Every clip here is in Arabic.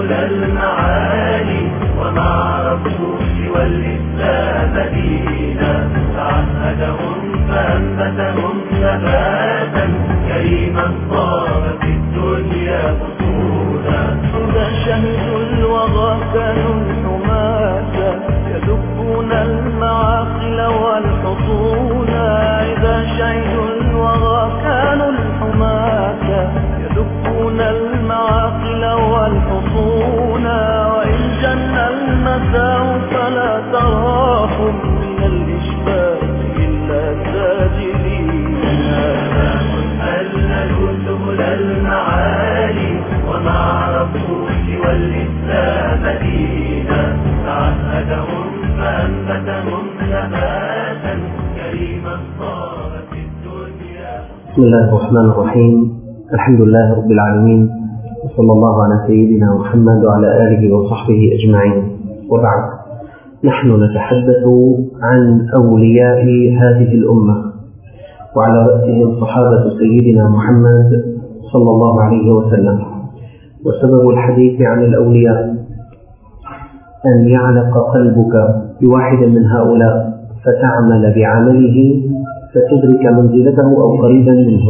سبل المعالي وما عرفوا سوى الإسلام دينا، تعهدهم فأنبتهم نباتا كريما طاب في الدنيا بطولا. إذا شهدوا الوغى كانوا الحماة يدبون المعاقل والحصون، إذا شهدوا الوغى كانوا الحماة يدبون المعاقل والحصون، وإن جن المساء فلا تراهم من الإشباه إلا ساجدين. أللوا سبل المعالي وما عرفوا سوى الإسلام دينا، تعهدهم فأنبتهم نباتا كريما طاب في الدنيا. بسم الله الرحمن الرحيم. الحمد لله رب العالمين، وصلى الله على سيدنا محمد وعلى آله وصحبه أجمعين، وبعد. نحن نتحدث عن أولياء هذه الأمة، وعلى رأسهم صحابة سيدنا محمد صلى الله عليه وسلم. وسبب الحديث عن الأولياء أن يعلق قلبك بواحد من هؤلاء فتعمل بعمله فتدرك منزلته أو قريبا منه.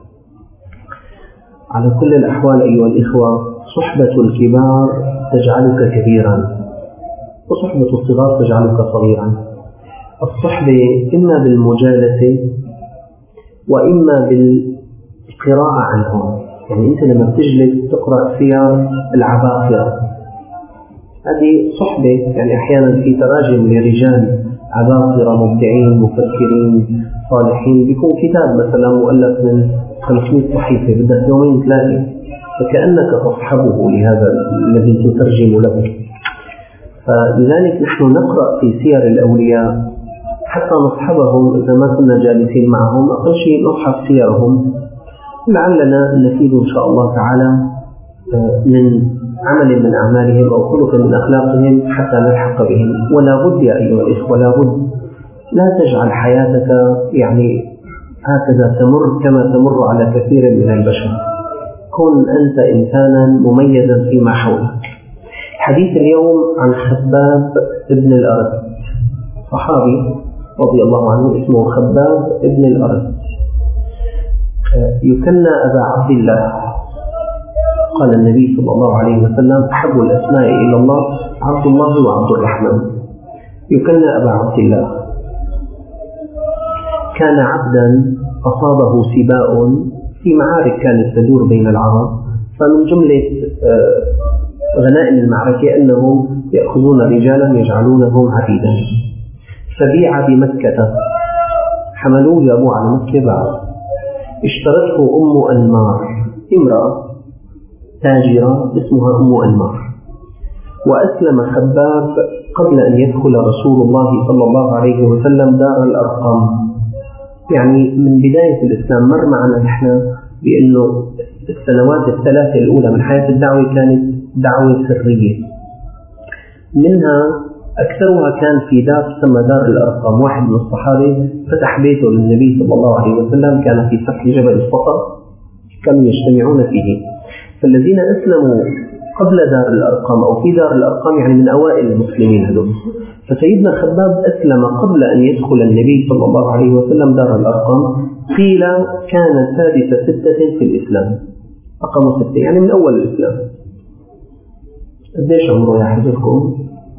على كل الأحوال أيها الإخوة، صحبة الكبار تجعلك كبيرا، وصحبة الصغار تجعلك صغيرا. الصحبة إما بالمجالسة وإما بالقراءة عنهم، يعني أنت لما بتجلس تقرأ سير العباقرة هذه صحبة، يعني أحيانا في تراجم لرجال عباقرة مبدعين مفكرين صالحين بيكون كتاب مثلا مؤلف من 500 صحيفة بدك يومين ثلاثة، فكأنك تصحبه لهذا الذي تترجم له. فلذلك نحن نقرأ في سير الأولياء حتى نصحبهم إذا ما كنا جالسين معهم، أقل شيء نصحب سيرهم لعلنا نفيد إن شاء الله تعالى من عمل من أعمالهم أو خلق من أخلاقهم حتى نلحق بهم. ولا بد يا أيها الإخوة، لا بد، لا تجعل حياتك يعني هكذا تمر كما تمر على كثير من البشر. كن أنت إنسانا مميزا فيما حولك. حديث اليوم عن خباب ابن الأرد، صحابي رضي الله عنه اسمه خباب ابن الأرد، يكنى أبا عبد الله. قال النبي صلى الله عليه وسلم: أحب الأسماء إلى الله عبد الله وعبد الرحمن. يكنى أبا عبد الله. كان عبدا أصابه سباء في معارك كانت تدور بين العرب، فمن جملة غنائم المعركة أنهم يأخذون رجالا يجعلونهم عبيدا، فبيع بمكة، حملوه جابوه على مكة باعه. اشترته أم أنمار، امرأة تاجرة اسمها أم أنمار. وأسلم خباب قبل أن يدخل رسول الله صلى الله عليه وسلم دار الأرقم. يعني من بداية الإسلام مر معنا نحن بأنه السنوات الثلاثة الأولى من حياة الدعوة كانت دعوة سرية، منها أكثرها كان في دار تسمى دار الأرقم. واحد من الصحابة فتح بيته للنبي صلى الله عليه وسلم، كان في سفح جبل الصفا، كانوا يجتمعون فيه. فالذين أسلموا قبل دار الأرقم أو في دار الأرقم يعني من أوائل المسلمين هذول. فسيدنا خباب أسلم قبل أن يدخل النبي صلى الله عليه وسلم دار الأرقم. قيل كان سادس 6 في الإسلام، رقم 6 يعني من أول الإسلام. قديش عمره يا حضركم؟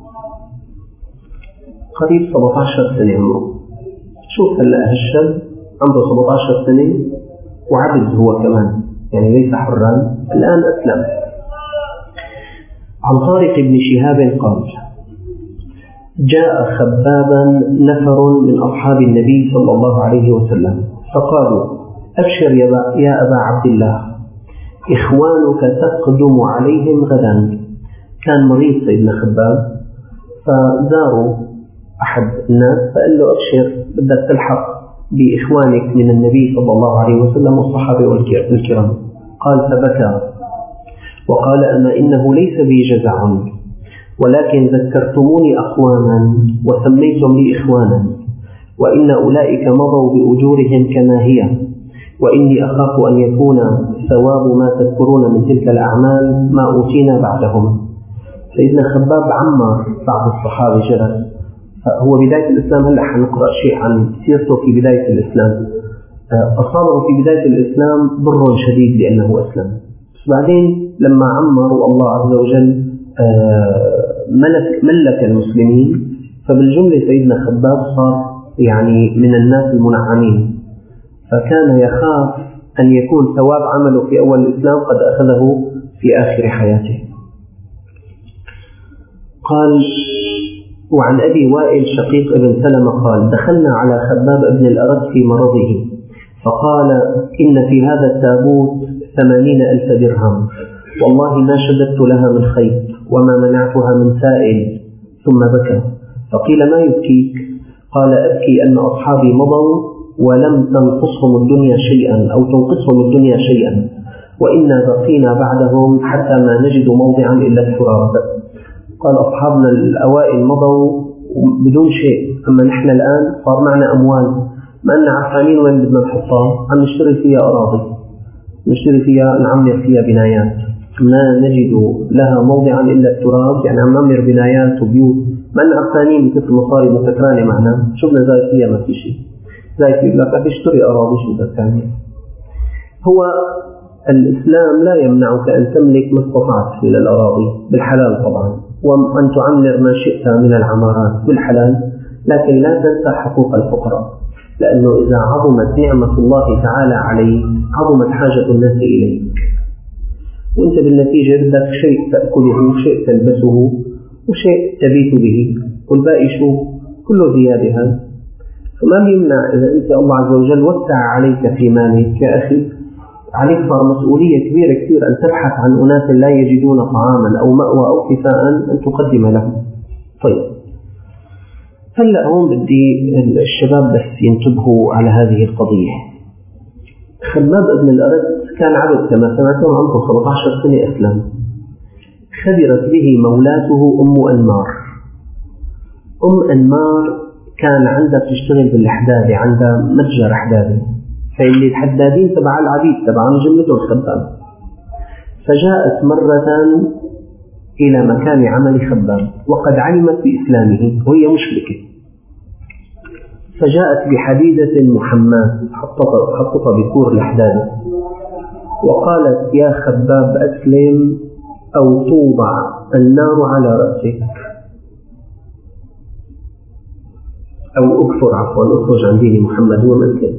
قريب 17 سنة عمره. شوف هلأ هالشاب عنده 17 سنة وعبد هو كمان، يعني ليس حرا، الآن أسلم. عن طارق بن شهاب قال: جاء خبابا نفر من أصحاب النبي صلى الله عليه وسلم فقالوا: أبشر يا أبا عبد الله، إخوانك تقدم عليهم غدا. كان مريض سيدنا خباب، فزاروا أحد الناس فقال له: أبشر، بدك تلحق بإخوانك من النبي صلى الله عليه وسلم والصحابة الكرام. قال فبكى وقال: أما إنه ليس بي جزع، ولكن ذكرتموني أخوانا وسميتم لي إخوانا، وإن أولئك مضوا بأجورهم كما هي، وإني أخاف أن يكون ثواب ما تذكرون من تلك الأعمال ما أوتينا بعدهم. سيدنا خباب عمر بعض الصحابة جلس، هو بداية الإسلام. هلأ حنقرأ شيء عن سيرته في بداية الإسلام. أصابه في بداية الإسلام ضر شديد لأنه أسلم، بس بعدين لما عمر والله عز وجل ملك المسلمين، فبالجملة سيدنا خباب صار يعني من الناس المنعمين، فكان يخاف أن يكون ثواب عمله في أول الإسلام قد أخذه في آخر حياته. قال: وعن أبي وائل شقيق ابن سلمة قال: دخلنا على خباب بن الأرد في مرضه فقال: إن في هذا التابوت 80,000 درهم، والله ما شددت لها من خيط وما منعتها من سائل. ثم بكى. فقيل: ما يبكيك؟ قال: أبكي أن أصحابي مضوا ولم تنقصهم الدنيا شيئا أو تنقصهم الدنيا شيئا، وإنا بقينا بعدهم حتى ما نجد موضعا إلا التراب. قال: أصحابنا الأوائل مضوا بدون شيء، أما نحن الآن صار معنا أموال، ما أننا عارفين وين بدنا نحطها، عم نشتري فيها أراضي، نشتري فيها، نعمر فيها بنايات، ما نجد لها موضعا إلا التراب، يعني عم نعمر بنايات وبيوت، ما أننا عارفين مثل مصاري متكرانة معنا، شفنا زايد فيها ما في شيء، زايد فيها لك تشتري أراضي شو بدك تعمل. هو الإسلام لا يمنعك أن تملك ما استطعت من الأراضي بالحلال طبعا، وأن تعمر ما شئت من العمارات بالحلال، لكن لا تنسى حقوق الفقراء، لأنه إذا عظمت نعمة الله تعالى عليك عظمت حاجة الناس إليك، وأنت بالنتيجة بدك شيء تأكله، شيء تلبسه، وشيء تبيت به، والباقي شو؟ كله زيادة. هذا فما يمنع إذا أنت الله عز وجل وسع عليك في مالك يا أخي، عليك صار مسؤولية كبيرة كثير أن تبحث عن أناس لا يجدون طعاما أو مأوى أو كفاء أن تقدم لهم. طيب، هلأ هون بدي الشباب بس ينتبهوا على هذه القضية. خباب بن الأرد كان عبد كما سمعتم، عمره 17 سنة أسلم. خبرت به مولاته أم أنمار. أم أنمار كان عندها تشتغل بالحدادة، عندها متجر حدادة، فاللي الحدادين تبع العبيد تبعهم جملته الخباب. فجاءت مرة إلى مكان عمل خباب وقد علمت بإسلامه وهي مشركة، فجاءت بحديدة محماة حطتها بكور الحدادة وقالت: يا خباب أسلم أو توضع النار على رأسك، أو أكفر، عفوا أخرج عن دين محمد هو مسلم.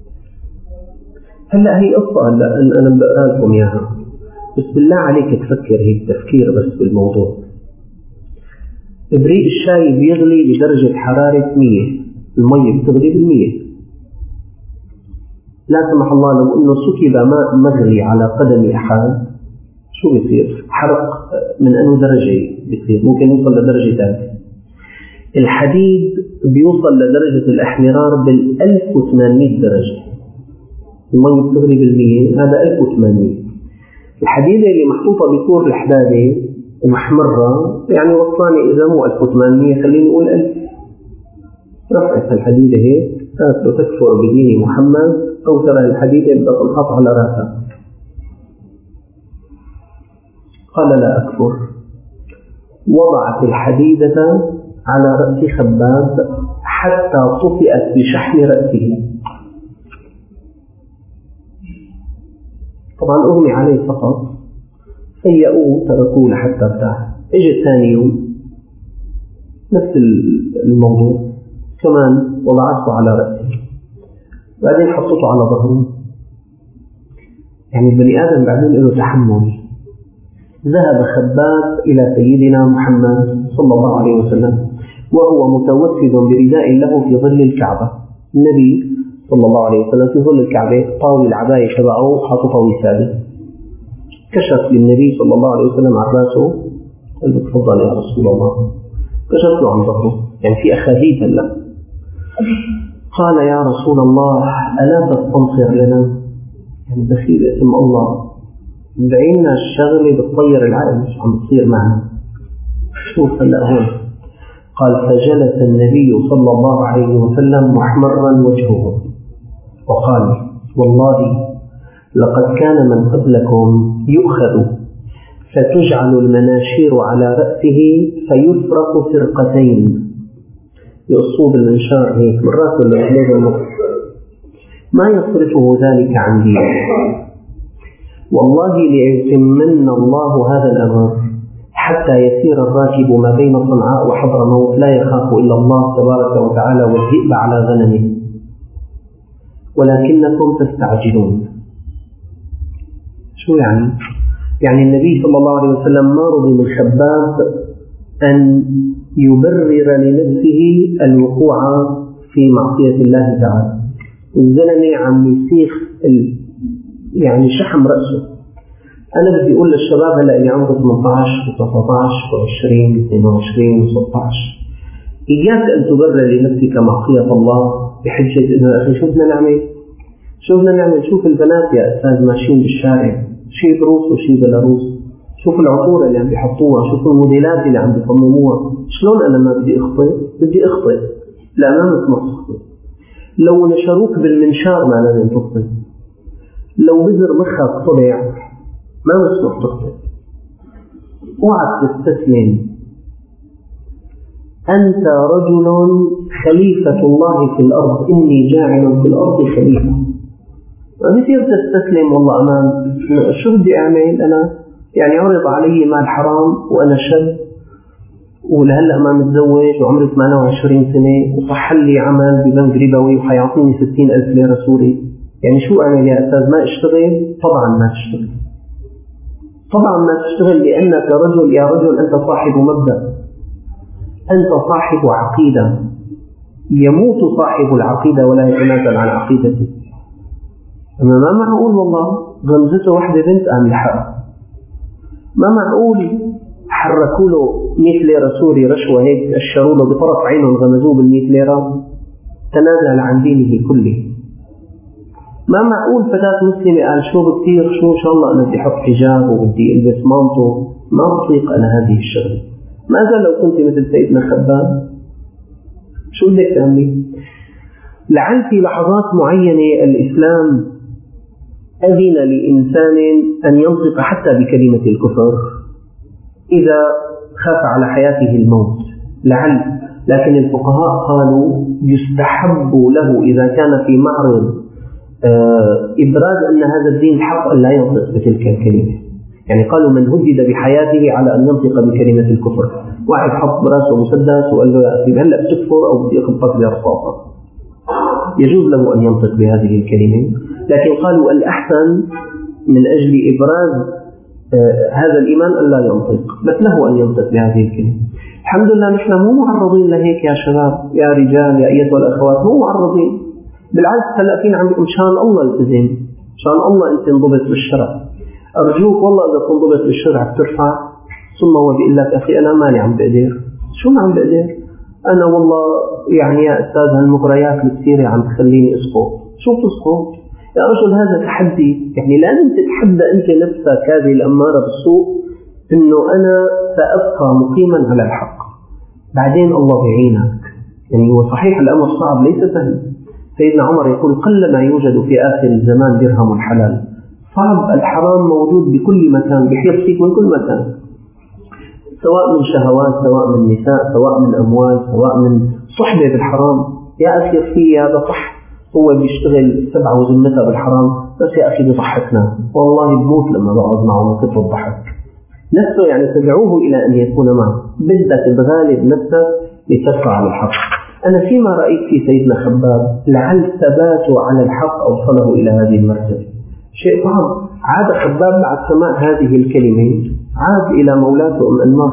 هلأ هي قصة أنا بقرأ لكم إياها، بس بالله عليك تفكر هيك تفكير بس بالموضوع. إبريق الشاي بيغلي بدرجة حرارة 100، المية بتغلي بال100. لا سمح الله لو أنه سكب ماء مغلي على قدم أحد شو بيصير؟ حرق من أنه درجة بيصير، ممكن يوصل لدرجة ثالثة. الحديد بيوصل لدرجة الأحمرار بال1800 درجة، المية بتغلي بال100، هذا 1800. الحديدة اللي محطوطة بكور الحدادة ومحمرة يعني وصلاني إذا مو 1800 خليني نقول 1000. رفعت الحديدة هيك قالت له: تكفر بدين محمد أو ترى الحديدة بدها تنحط على رأسها. قال: لا أكفر. وضعت الحديدة على رأس خباب حتى طفئت بشحم رأسه. طبعا أغمي عليه فقط، سيئوه تركوه لحتى ارتاح. اجى ثاني يوم نفس الموضوع كمان، وضعته على رأسه، بعدين حطته على ظهره. يعني البني آدم بعدين له تحمل. ذهب خباب إلى سيدنا محمد صلى الله عليه وسلم وهو متوسد برداء له في ظل الكعبة. النبي صلى الله عليه وسلم في ظل الكعبة طاوي العباية تبعه حاططها وسادة. كشف للنبي صلى الله عليه وسلم عن راسه، قال له: تفضل يا رسول الله. كشف له عن ظهره، يعني في أخاذيب هلا. قال: يا رسول الله ألا تستنصر لنا؟ يعني بخيل اسم الله، بعيننا الشغلة بتطير العقل مش عم بتصير معنا. شوف هلا هون. قال: فجلس النبي صلى الله عليه وسلم محمرا وجهه وقال: والله لقد كان من قبلكم يؤخذ فتجعل المناشير على رأسه فيفرق فرقتين، يقصوه بالمنشار هيك من رأسه لرجليه النص، ما يصرفه ذلك عن دينه. والله ليتمن الله هذا الأمر حتى يسير الراكب ما بين صنعاء وحضرموت لا يخاف إلا الله تبارك وتعالى والذئب على غنمه، ولكنكم تستعجلون. شو يعني؟ يعني النبي صلى الله عليه وسلم ما رضي من خباب أن يبرر لنفسه الوقوع في معصية الله تعالى. الزلمة عم يسيخ يعني شحم رأسه. أنا بدي أقول للشباب هلأ اللي عمره 18 و19 و20 و22 و16 إياك أن تبرر لنفسك معصية الله بحجة إنه أخي شو بدنا نعمل شوف البنات يا أستاذ ماشيين بالشارع، شي بروس وشي بلاروس، شوف العطور اللي عم بيحطوها، شوف الموديلات اللي عم بيصمموها، شلون أنا ما بدي أخطئ؟ لا ما مسمح تخطئ. لو نشروك بالمنشار ما لازم تخطئ، لو بزر مخك طلع ما مسمح تخطئ. اوعى تستسلم، أنت رجل خليفة الله في الأرض، إني جاعل في الأرض خليفة. ما بصير تستسلم والله أمان شو بدي أعمل أنا، يعني عرض علي مال حرام وأنا شاب ولهلأ ما متزوج وعمري 28 سنة وصح لي عمل ببنك ربوي وحيعطيني 60,000 ليرة سوري، يعني شو أعمل يا أستاذ؟ ما أشتغل؟ طبعا ما تشتغل لأنك رجل، يا رجل أنت صاحب مبدأ، أنت صاحب عقيدة، يموت صاحب العقيدة ولا يتنازل عن عقيدته. أما ما معقول والله غمزته واحدة بنت أم لحق، ما معقول حركوا له 100 ليرة سوري رشوة هيك أشروا له بطرف عينهم غمزوه بال100 ليرة تنازل عن دينه كله. ما معقول فتاة مسلمة قال شو بتصير شو إن شاء الله أنا بدي أحط حجاب وبدي ألبس مانطو، ما بطيق أنا هذه الشغلة. ماذا لو كنت مثل سيدنا خباب؟ شو بدك تعملي؟ لعل في لحظات معينة الإسلام أذن لإنسان أن ينطق حتى بكلمة الكفر إذا خاف على حياته الموت، لعل، لكن الفقهاء قالوا يستحب له إذا كان في معرض إبراز أن هذا الدين حق أن لا ينطق بتلك الكلمة. يعني قالوا من هدد بحياته على أن ينطق بكلمة الكفر، واحد حط براسه مسدس وقال له يا أخي هلأ بتكفر أو بدي أخبطك برصاصة، يجوز له أن ينطق بهذه الكلمة، لكن قالوا الأحسن من أجل إبراز هذا الإيمان أن لا ينطق، بس له أن ينطق بهذه الكلمة. الحمد لله نحن مو معرضين لهيك يا شباب، يا رجال، يا أيتها الأخوات، مو معرضين، بالعكس هلأ فينا عم مشان الله التزم، مشان الله أنت انضبط بالشرع. أرجوك والله إذا تنضبط بالشرع بترفع، ثم هو بيقول لك أخي أنا ماني عم بقدر. شو ما عم بقدر؟ أنا والله يعني يا أستاذ هالمغريات الكثيرة عم تخليني أسقط. شو تسقط؟ يا رجل هذا تحدي، يعني لازم تتحدى أنت نفسك هذه الأمارة بالسوء إنه أنا سأبقى مقيما على الحق، بعدين الله يعينك. يعني هو صحيح الأمر صعب ليس سهل. سيدنا عمر يقول قل ما يوجد في آخر الزمان درهم حلال. صعب، الحرام موجود بكل مكان، بيحيط فيك من كل مكان، سواء من شهوات، سواء من نساء، سواء من أموال، سواء من صحبة بالحرام. يا أخي في هذا صح هو بيشتغل 7 وزمتها بالحرام، بس يا أخي بيضحكنا والله بموت لما بقعد معه من كثر الضحك نفسه. يعني تدعوه إلى أن يكون معه، بدك تغالب نفسك لترفع على الحق. أنا فيما رأيت في سيدنا خباب لعل ثباته على الحق أوصله إلى هذه المرتبة. شيء صعب. عاد خباب بعد سماع هذه الكلمة عاد إلى مولاته أم أنمار،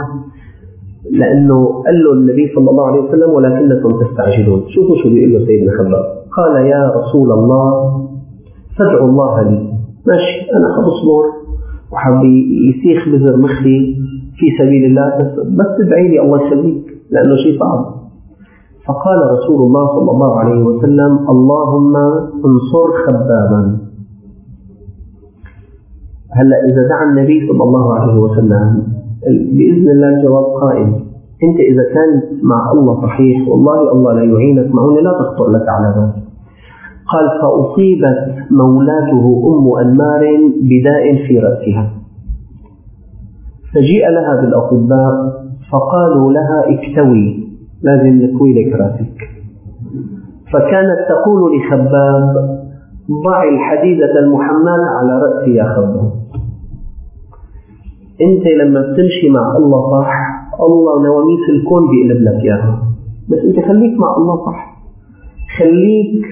لأنه قال له النبي صلى الله عليه وسلم ولكنكم تستعجلون. شوفوا شو بيقول له سيدنا خباب، قال يا رسول الله فادعوا الله لي. ماشي أنا أصبر وحبي يسيخ بزر مخي في سبيل الله، بس ادعي لي الله يسليك لأنه شيء صعب. فقال رسول الله صلى الله عليه وسلم اللهم انصر خبابا. هلأ إذا دعا النبي صلى الله عليه وسلم بإذن الله الجواب قائم. أنت إذا كان مع الله صحيح والله الله لا يعينك معونة لا تخطر لك على ذلك. قال: فأصيبت مولاته أم أنمار بداء في رأسها، فجيء لها بالأطباء فقالوا لها: اكتوي، لازم نكوي لك رأسك. فكانت تقول لخباب: ضع الحديدة المحملة على رأسي يا خباب. انت لما بتمشي مع الله صح، الله نواميس الكون بيقلب لك اياها، بس انت خليك مع الله صح، خليك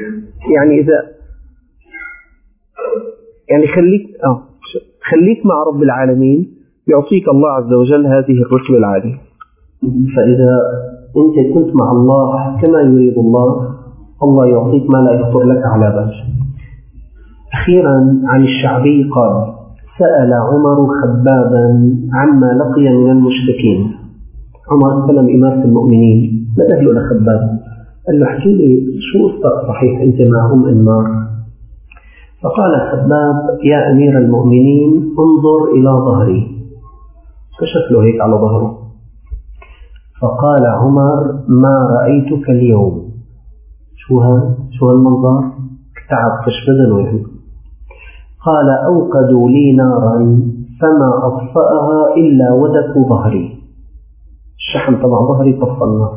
خليك مع رب العالمين، يعطيك الله عز وجل هذه الرتبة العالية. فإذا انت كنت مع الله كما يريد الله، الله يعطيك ما لا يخطر لك على بال. أخيرا عن الشعبي قال: سأل عمر خبابا عما لقي من المشركين. عمر سلم إمارة المؤمنين، بدأ له لخباب، قال له: احكي لي شو قصتك صحيح أنت مع أم أنمار؟ فقال خباب: يا أمير المؤمنين، انظر إلى ظهري. كشف له هيك على ظهره، فقال عمر: ما رأيتك اليوم. شو هالمنظر؟ تعب كشف بدنه يعني. قال: أوقدوا لي نارا فما أطفأها إلا ودك ظهري. الشحم تبع ظهري طفى النار.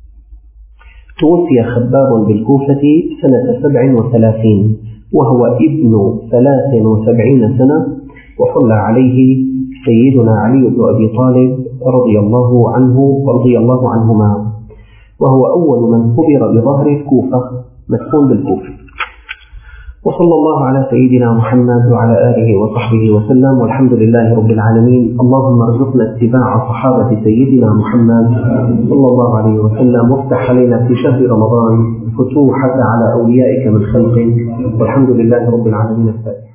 توفي خباب بالكوفة سنة 37 وهو ابن 73 سنة، وصلى عليه سيدنا علي بن أبي طالب رضي الله عنه ورضي الله عنهما، وهو أول من قبر بظهر الكوفة، مدفون بالكوفة. وصلى الله على سيدنا محمد وعلى آله وصحبه وسلم، والحمد لله رب العالمين. اللهم ارزقنا اتباع صحابة سيدنا محمد صلى الله عليه وسلم، وافتح علينا في شهر رمضان فتوحك على أوليائك من خلقك، والحمد لله رب العالمين.